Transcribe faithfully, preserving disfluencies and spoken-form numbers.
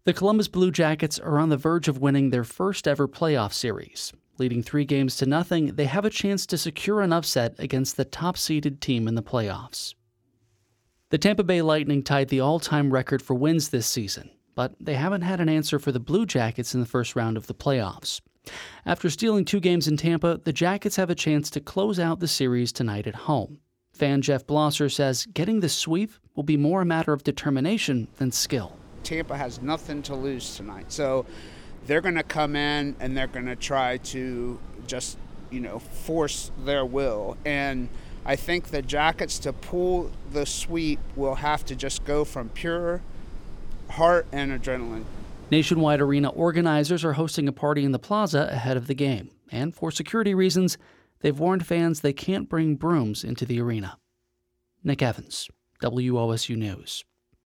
The Columbus Blue Jackets are on the verge of winning their first ever playoff series. Leading three games to nothing, they have a chance to secure an upset against the top-seeded team in the playoffs. The Tampa Bay Lightning tied the all-time record for wins this season, but they haven't had an answer for the Blue Jackets in the first round of the playoffs. After stealing two games in Tampa, the Jackets have a chance to close out the series tonight at home. Fan Jeff Blosser says getting the sweep will be more a matter of determination than skill. Tampa has nothing to lose tonight, so they're going to come in and they're going to try to just, you know, force their will. And I think the Jackets, to pull the sweep, will have to just go from pure heart and adrenaline. Nationwide Arena organizers are hosting a party in the plaza ahead of the game. And for security reasons, they've warned fans they can't bring brooms into the arena. Nick Evans, W O S U News.